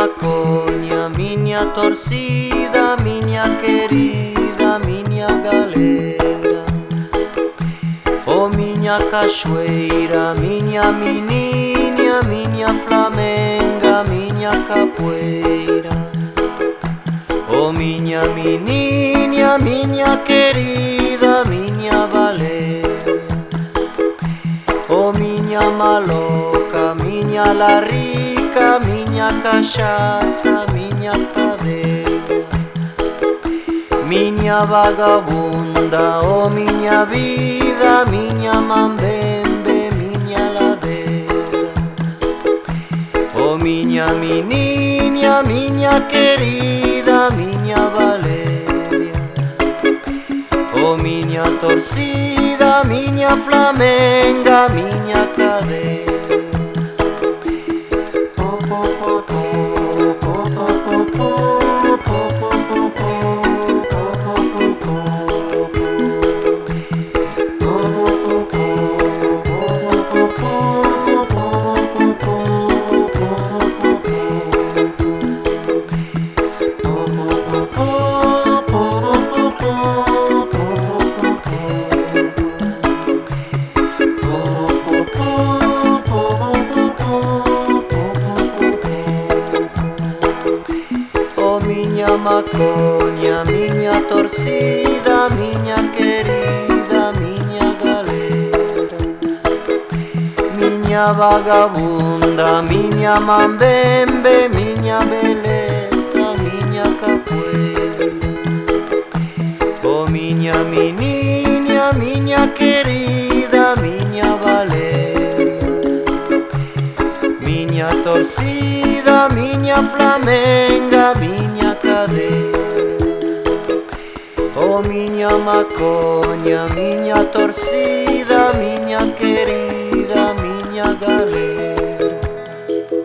maconha, minha torcida, minha querida, minha galera. Oh minha cachoeira, minha menina, minha flamenga, minha capoeira. Oh minha menina, minha querida, minha baleira. Oh minha maloca, minha larica, minha cachaça, minha cadeia. Minha vagabunda, oh minha vida, minha mambembe, minha ladeira. Oh minha menina, minha querida, minha Valéria. Oh minha torcida, minha flamenga, minha cadeia. Minha maconha, minha torcida, minha querida, minha galera. Minha vagabunda, minha mambembe, minha beleza, minha capoeira. Oh minha menina, minha querida, minha Valéria. Minha torcida, minha flamenga, minha cadeia. Oh minha maconha, minha torcida,